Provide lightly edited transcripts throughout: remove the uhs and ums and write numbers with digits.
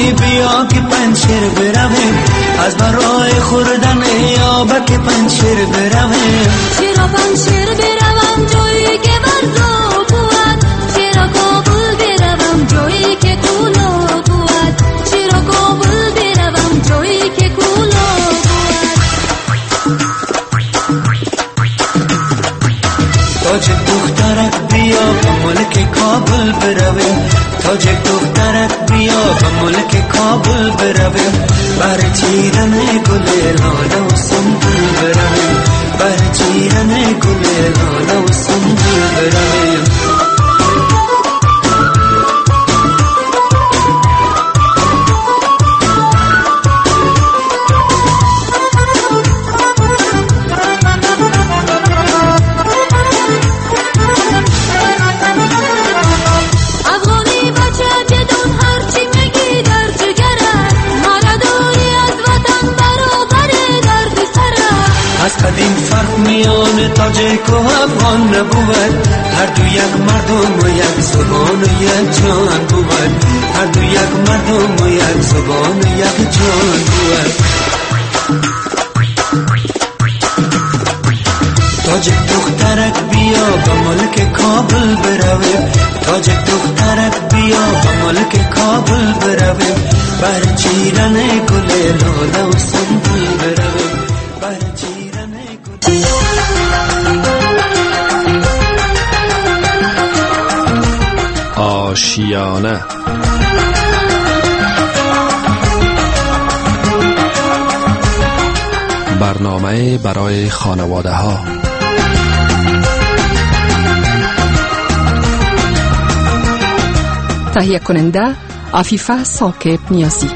افغانی بیا که پنجشیر برویم، از برای خوردن آبک پنجشیر برویم. چرا پنجشیر بروم جایی که برزو بود، چرا کابل بروم جایی که کولو بود، چرا کابل بروم جایی که کولو بود. تاجک دخترک بیا به ملک کابل برویم، تاجک دخترک بیا به ملک کابل برویم. بر چیرن گل لاله و سنبل برویم، بر چیرن گل لاله و سنبل برویم. از قدیم فرق میان تاجک و افغان نبود، هر دو یک مردم و یک زبان و یک جان بود، هر دو یک مردم و یک زبان و یک جان بود. تاجک دخترک بیا به ملک کابل برویم، تاجک دخترک بیا به ملک کابل برویم. بر چیرن گل لاله و سنبل برویم، بر چیرن گل. آشیانه برنامه برای خانواده ها. تهیه کننده عفیفه ثاقب نیازی.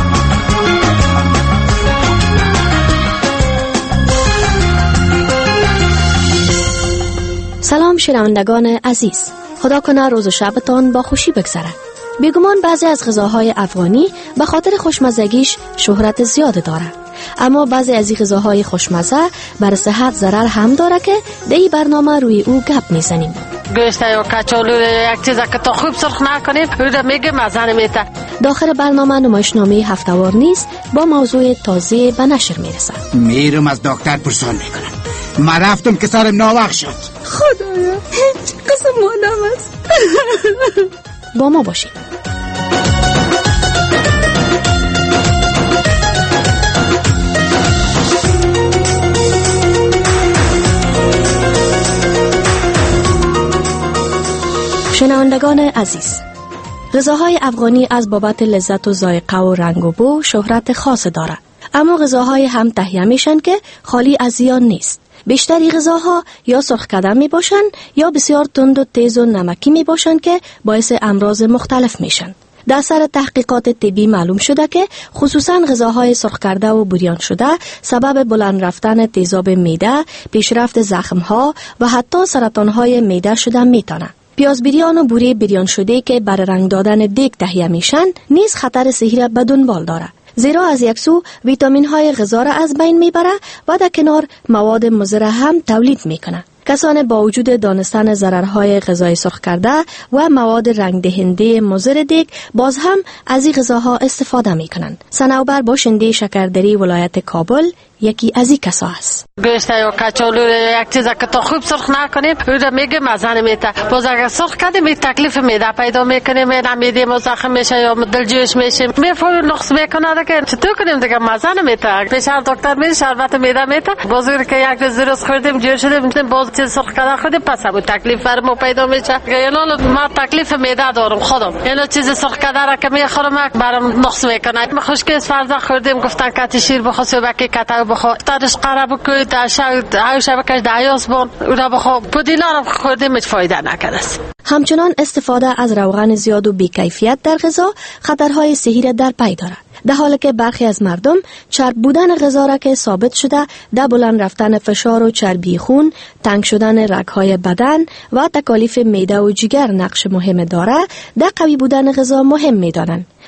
سلام شنوندگان عزیز، خدا کنه روز و شبتان با خوشی بگذره. بیگمان بعضی از غذاهای افغانی به خاطر خوشمزگیش شهرت زیاد داره، اما بعضی از این غذاهای خوشمزه بر صحت ضرر هم داره که در این برنامه روی او گپ میزنیم. گوشت یا کچالو یک چیزا که تا خوب سرخ نکنید رو میگه مزه نمیده. داخل برنامه نمایشنامه هفته‌وار نیست با موضوع تازه به نشر میرسه. میرم از دکتر پرسان میکنم. ما رفتم که سرم ناوخت شد. خدایا هیچ قسم مادم است. با ما باشید. شنوندگان عزیز، غذاهای افغانی از بابت لذت و ذائقه و رنگ و بو شهرت خاص داره، اما غذاهای هم تهیه میشن که خالی از زیان نیست. بیشتری غذاها یا سرخ کردن می باشن یا بسیار تند و تیز و نمکی می باشن که باعث امراض مختلف میشن. در اثر تحقیقات طبی معلوم شده که خصوصا غذاهای سرخ کرده و بریان شده سبب بلند رفتن تیزاب معده، پیشرفت زخم‌ها و حتی سرطان‌های معده شدن میتونه. پیاز بریان و بوره بریان شده که برای رنگ دادن دیگ تهیه میشن نیز خطر صحی را به دنبال داره، زیرا از یک سو ویتامین های غذا را از بین میبره و در کنار مواد مضر هم تولید میکنه. کسان با وجود دانستن ضررهای غذای سرخ کرده و مواد رنگ دهنده مضر دیگ باز هم از این غذاها استفاده میکنن. صنوبر باشنده شکردری ولایت کابل یکی از این کسا است. گوشت یا کچالو یک چیزا که تا خوب سرخ نکنید رو میگه مزه نمیده. باز اگر سرخ کردیم این تکلیف معده پیدا میکنه، معده مزخم میشه یا دلجوش میشه، میفور نقص میکنه که چطور کنیم دیگه مزه نمیده. پیش دکتر میره شربت معده میده، باز که یک روز خوردیم جور شدیم باز چیز سرخ کردن خودیم پس ابو تکلیف برام پیدا میشه. یعنی ما تکلیف معده دارم خودم، یعنی چیز سرخ کردن که میخورم برام نقص میکنه. ما خوشگل فرض خوردیم گفتن کات شیر بخو صبح کتا بخو ترش قربو که شبکش دعیاس بون او را بخو پودینا را خوردیم هیچ فایده نکرده. همچنان استفاده از روغن زیاد و بی‌کیفیت در غذا خطرهای صحی را در پی دارد، در حالی که برخی از مردم چرب بودن غذا را که ثابت شده در بلند رفتن فشار و چربی خون، تنگ شدن رگ‌های بدن و تکالیف معده و جگر نقش مهم داره، در قوی بودن غذا مهم می‌دانند.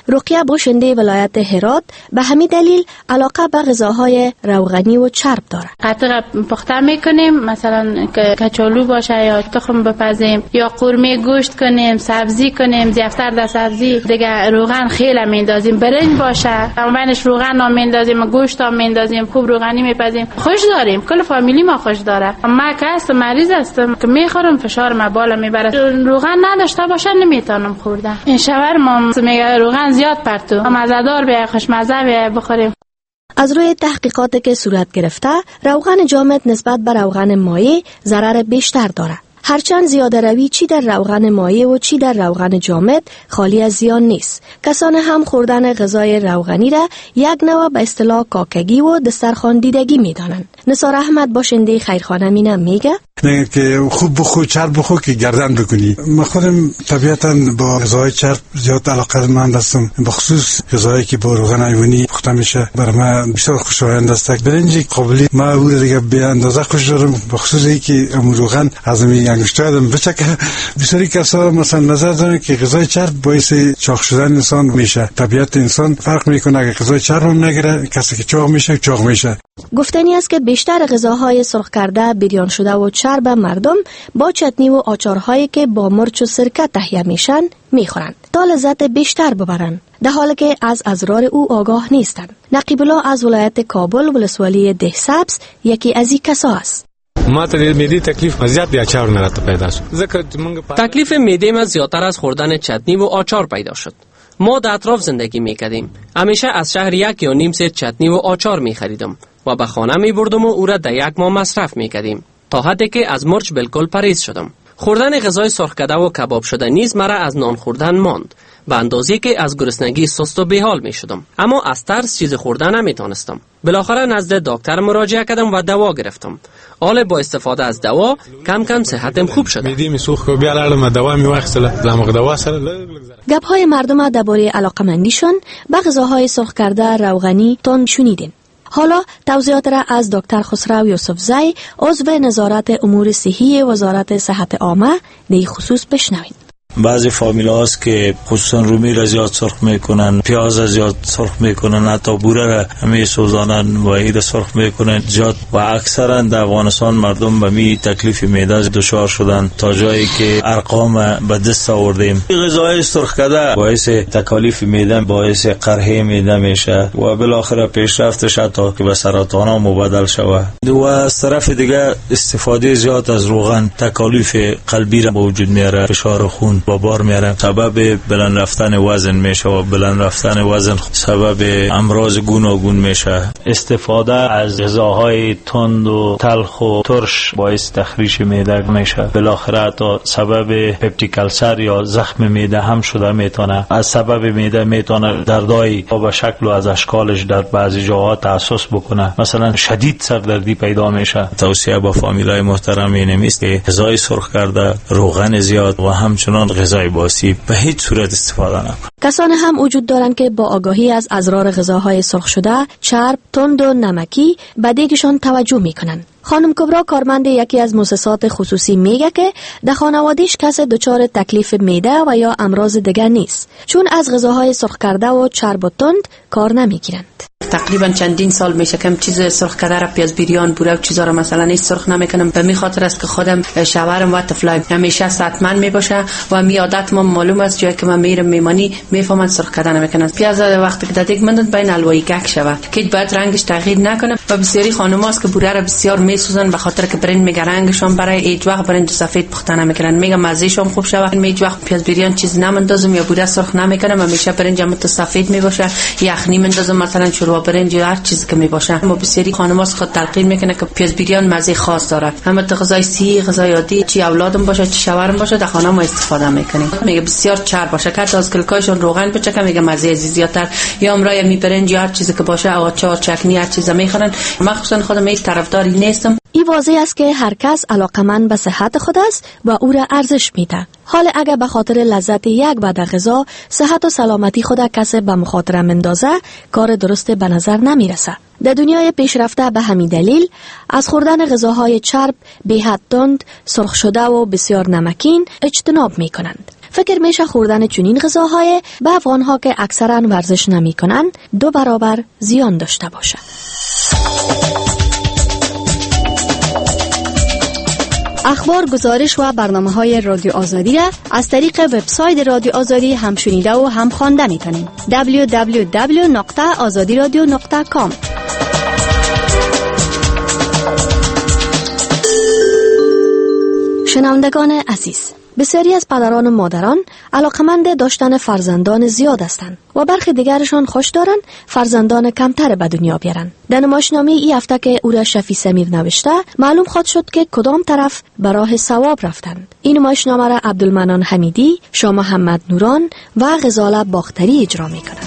رقیه باشنده ولایت هرات به همین دلیل علاقه به غذاهای روغنی و چرب داره. قطع پخته میکنیم، مثلا کچالو باشه یا تخم بپزیم یا قورمه گوشت کنیم، سبزی کنیم، زیفتر در سبزی دیگه روغن خیلی میندازیم، برنج باشه بینش روغن هم میندازیم، گوشت هم میندازیم، خوب روغنی میپزیم. خوش داریم، کل فامیلی ما خوش داره. ما که مریض هستم که میخورم فشار ما بالا میبره، روغن نداشته باشه نمیتونم خوردن. این شاورما میگه روغن زیاد پرتو، مزه‌دار به خوشمزه به بخوریم. از روی تحقیقاتی که صورت گرفته، روغن جامد نسبت به روغن مایع ضرر بیشتر داره. هرچند زیاده روی چی در روغن مایع و چی در روغن جامد خالی از زیان نیست. کسان هم خوردن غذای روغنی را یک نوع به اصطلاح کاکگی و دسترخوان دیدگی میدانند. نثار احمد باشنده خیرخانه مینم میگه نه که خوب بخو چرب بخو که گردن بکنی. من خودم طبیعتاً با غذای چرب زیاد علاقه‌مند هستم، بخصوص غذایی که با روغن حیوانی پخته میشه برای من بیشتر خوشایند است. برنج قابلی ما او دیگه به اندازه خوش دارم، بخصوص اینکه روغن از انگشتر دارم بچکه. بسیاری کسا مثلا نظر دارن که غذای چرب باعث چاق شدن انسان میشه. طبیعت انسان فرق میکنه، اگه غذای چرب هم نگیره کسی که چاق میشه. گفتنی است که بیشتر غذاهای سرخ کرده، بریان شده و چرب مردم با چتنی و آچارهایی که با مرچ و سرکه تهیه میشن میخورند تا لذت بیشتر ببرند، در حالی که از اسرار او آگاه نیستند. نقیب الله از ولایت کابل ولسوالی دهسبز یکی از این کسا است. ما ته معده تکلیف زیات دی اچار نه راته پیدا شد. تکلیف معده ما زیاتر از خوردن چتنی و آچار پیدا شد. ما در اطراف زندگی میکردیم. همیشه از شهر 1 یا نیم سیر چتنی و آچار میخریدم و به خانه میبردم و او را در 1 ماه مصرف میکردیم تا حدی که از مرچ بالکل پرهیز شدم. خوردن غذای سرخ کرده و کباب شده نیز مرا از نان خوردن ماند، به اندازه‌ای که از گرسنگی سست و بیحال میشدم، اما از ترس چیز خوردن نمیتونستم. بالاخره نزد دکتر مراجعه کردم و دوا گرفتم. حال با استفاده از دوا کم کم صحتم خوب شد. معده می سوخت و بیا لاړم دوا می واخیستله، لامغ دوا سره گپ‌های مردم درباره علاقمندیشون به غذاهای سرخ کرده روغنی تون شنیدین. حالا توضیحات را از دکتر خسرو یوسفزی، عضو نظارت امور صحی وزارت صحت عامه در این خصوص بشنوید. بعضی فامیلا هست که خصوصا رومی را زیاد سرخ میکنن، پیاز را زیاد سرخ میکنن، حتی بوره را همه سوزانن و اید سرخ میکنن زیاد و اکثرا در افغانستان مردم به می تکلیف معده دچار شدن تا جایی که ارقام به دست آوردیم. غذای سرخ کرده باعث تکالیف معده، باعث قرحه معده میشه و بالاخره پیشرفتش حتی که به سرطان ها مبدل شود. و از طرف دیگه استفاده زیاد از روغن تکالیف قلبی را به وجود میاره، فشار خون با بار میاره، سبب بلند رفتن وزن میشه و بلند رفتن وزن سبب امراض گوناگون میشه. استفاده از غذاهای تند و تلخ و ترش باعث تخریش معده میشه، بالاخره حتی سبب پپتیک ألسر یا زخم معده هم شده میتونه. از سبب معده میتونه دردای به شکل و از اشکالش در بعضی جاها تأسس بکنه، مثلا شدید سردردی پیدا میشه. توصیه با فامیلای محترم اینه است که غذای سرخ کرده، روغن زیاد و همچنان غذای باسی به هیچ صورت استفاده نکن. کسان هم وجود دارند که با آگاهی از اسرار غذاهای سرخ شده، چرب، تند و نمکی به دیگشان توجه میکنند. خانم کبرا کارمند یکی از مؤسسات خصوصی میگه که در خانواده‌اش کسی دچار تکلیف معده و یا امراض دیگر نیست، چون از غذاهای سرخ کرده و چرب و تند کار نمیگیرند. تقریبا چندین سال میشه که چیز سرخ کرده را، پیاز بریان، بوره و چیزا را مثلا هیچ سرخ نمیکنم. به می خاطر است که خودم شوهرم و طفلای همیشه صحتمند میباشه و می عادت ما معلوم است جایی که من میرم میمانی میفهمن سرخ کرده نمیکنن. پیاز وقتی که دادیک مندن بین الوایی گک شود که بعد رنگش تغییر نکنه و بسیاری خانم‌ها است که بوره را بسیار میسوزن به خاطر که برنج میگه رنگشون برای هیچ وقت برنج سفید پخته نمیکنن. میگه مزهشون خوب شود، هیچ وقت پیاز بریان چیز نمندازم یا بوره سرخ نمیکنم، همیشه برنجم سفید میباشه، یخنی مندازم مثلا شوروا برنج هر چیزی که میباشه. ما بسیاری خانم‌ها خود تلقین میکنه که پیاز بریان مزه خاص داره، اما تو غذای سی غذای عادی چی اولادم باشه چی شوهرم باشه در خانه ما استفاده میکنیم. میگه بسیار چرب باشه که از کلکایشون روغن بچکه، میگه مزه زیادتر یا امرای می برنج هر چیزی که باشه آچار چکنی هر چیزی میخورن. مخصوصا خودم هیچ طرفداری نیستم. این واضح است که هر کس علاقمند به صحت خود است و او را ارزش میده. حال اگر به خاطر لذت یک بعد غذا صحت و سلامتی خود کسی به مخاطره مندازه، کار درست به نظر نمیرسه. در دنیای پیشرفته به همین دلیل از خوردن غذاهای چرب، بی‌حد تند، سرخ شده و بسیار نمکین اجتناب میکنند. فکر میشه خوردن چنین غذاهای به افغانها که اکثرا ورزش نمی کنن 2 برابر زیان داشته باشه. اخبار، گزارش و برنامه‌های رادیو آزادی را از طریق وبسایت رادیو آزادی هم شنیده و هم خوانده می‌تونید. www.azadiradio.com. شنوندگان عزیز، بسیاری از پدران و مادران علاقمند داشتن فرزندان زیاد هستند و برخی دیگرشان خوش دارند فرزندان کمتر به دنیا بیارن. در نمایشنامه این هفته که او را شفیع سمیر نوشته، معلوم خواهد شد که کدام طرف به راه ثواب رفتند. این نمایشنامه را عبدالمنان حمیدی، شاه محمد نوران و غزاله باختری اجرا میکنند.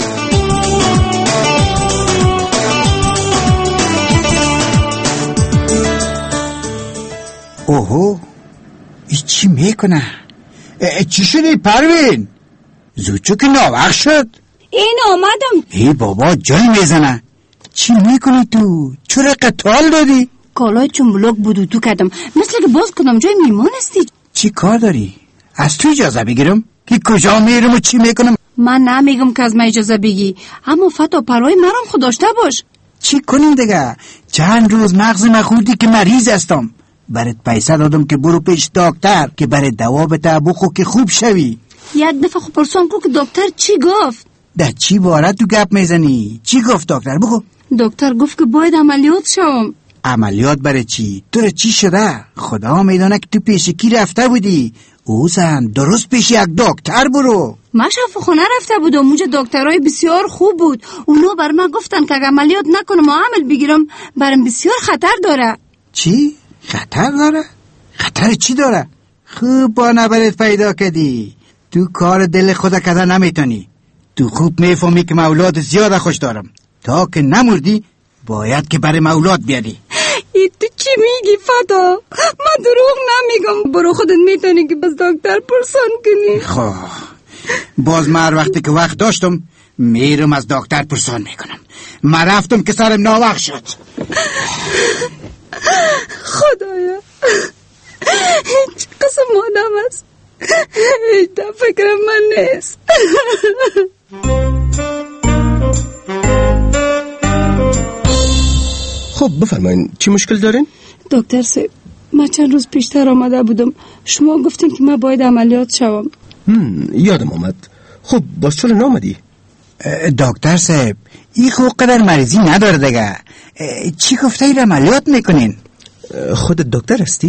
اوهو، ای چی میکنه؟ چی شدی پروین؟ زودشو که ناوقت شد. این آمدم. ای بابا جای میزنه. چی میکنی تو؟ چرا قطال دادی؟ کالای چون بلوک بودو تو کردم، مثل که باز کدام جای میمان استی. چی کار داری؟ از تو اجازه بگیرم که کجا میرم و چی میکنم؟ من نمیگم که از من اجازه بگی، اما فتا پرای مرام خود داشته باش. چی کنیم دیگه؟ چند روز مغز مخوردی که مریض هستم. برات پیسه دادم که برو پیش دکتر که برای دوا بده بخو که خوب شوی. یک دفعه خب پرسان کو که دکتر چی گفت؟ در چی باره تو گپ میزنی؟ چی گفت دکتر؟ بگو. دکتر گفت که باید عملیات شوم. عملیات برای چی؟ تو را چی شده؟ خدا میدونه که تو پیش کی رفته بودی. او زن درست پیش یک دکتر برو. من شفاخانه رفته بودم، اونجا دکترای بسیار خوب بود. اونا بر من گفتن که اگه عملیات نکنم و عمل بگیرم برام بسیار خطر داره. چی؟ خطر داره؟ خطر چی داره؟ خوب با نبرت پیدا کردی. تو کار دل خدا کده نمیتونی. تو خوب میفهمی که اولاد زیاد خوش دارم. تا که نمردی باید که برای اولاد بیاری. ای تو چی میگی فتا؟ من دروغ نمیگم. برو خودت میتونی که بس دکتر پرسان کنی. خب باز من وقتی که وقت داشتم میرم از دکتر پرسان میکنم. من رفتم که سرم ناوقت شد. خدایا هیچ قسم آدم است، هیچ در فکرم من نیست. خب بفرمایین چی مشکل دارین؟ دکتر صاحب، من چند روز پیشتر آمده بودم، شما گفتین که من باید عملیات شوم. یادم آمد. خب باز چرا نامدی؟ دکتر صاحب این خوب قدر مریضی نداره دیگه. چی گفته این عملیات میکنین؟ خودت دکتر هستی؟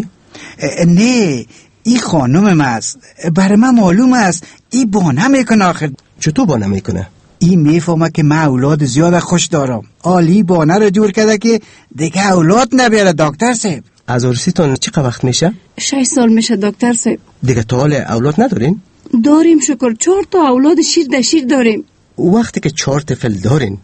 نه، این خانومم است. برای من معلوم است این بانه میکنه. آخر چطور بانه میکنه؟ این میفهمه که من اولاد زیاد خوش دارم. عالی بانه رو جور کرده که دیگه اولاد نبیاره. دکتر صاحب از عروسیتون چقدر وقت میشه؟ 6 سال میشه دکتر صاحب. دیگه تا حال اولاد ندارین؟ داریم شکر، 4 تا اولاد شیر داریم. وقتی که 4 طفل دارین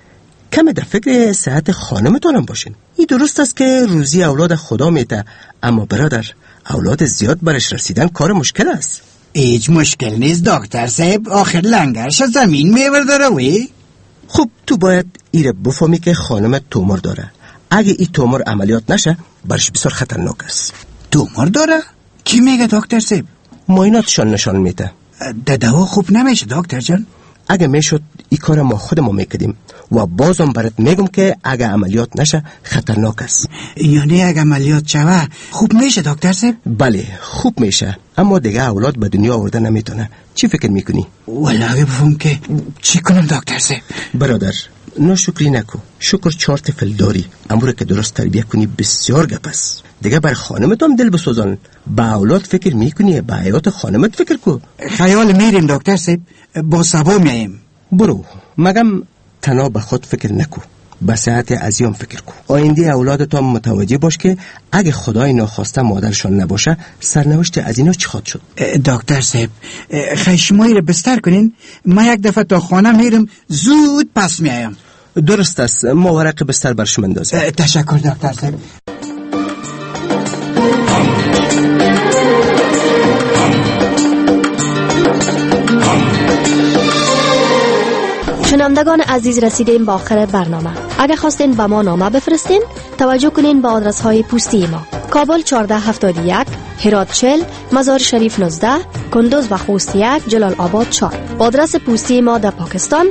کم در فکر صحت خانمتون هم باشین. این درست است که روزی اولاد خدا میده، اما برادر اولاد زیاد برش رسیدن کار مشکل است. هیچ مشکل نیست دکتر صاحب، آخر لنگرش زمین میورداره وی. خب تو باید ایره بفهمی که خانمت تومور داره. اگه این تومور عملیات نشه برش بسیار خطرناک است. تومور داره؟ کی میگه دکتر صاحب؟ معایناتشان نشان میده. دوا خوب نمیشه دکتر جان؟ اگه میشد این کار ما خودمون میکردیم و بازم برات میگم که اگه عملیات نشه خطرناک است. یعنی اگه عملیات شوه خوب میشه دکتر صاحب؟ بله خوب میشه، اما دیگه اولاد به دنیا آورده نمیتونه. چی فکر میکنی؟ والله بفهم که چی کنم دکتر صاحب؟ برادر ناشکری نکو. شکر 4 طفل داری، امور که درست تربیت کنی بسیار گپ است. دیگه بر خانمت هم دل بسوزان. با اولاد فکر میکنی، با حیات خانمت فکر کو. خیال میریم دکتر صاحب، با سبا میایم. برو، مگم تنها به خود فکر نکو، به صحت عزیزم فکر کو. آینده اولادت هم متوجه باش که اگه خدای ناخواسته مادرشان نباشه سرنوشت از اینا چی خواهد شد. دکتر صاحب خشمایی رو بستر کنین، من یک دفعه تا خانه میرم زود پس میایم. درست است، ما ورق بستر برش مندازیم. تشکر دکتر صاحب. شنوندگان عزیز، رسیدیم به آخر برنامه. اگر خواستین به ما نامه بفرستین توجه کنین به آدرس های پستی ما: کابل 1471 هرات 40، مزار شریف 19، کندوز و خوست 1، جلال آباد 4. آدرس پستی ما در پاکستان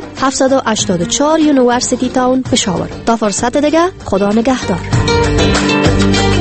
784 یونیورسیتی تاون پشاور. تا فرصت دیگه خدا نگهدار.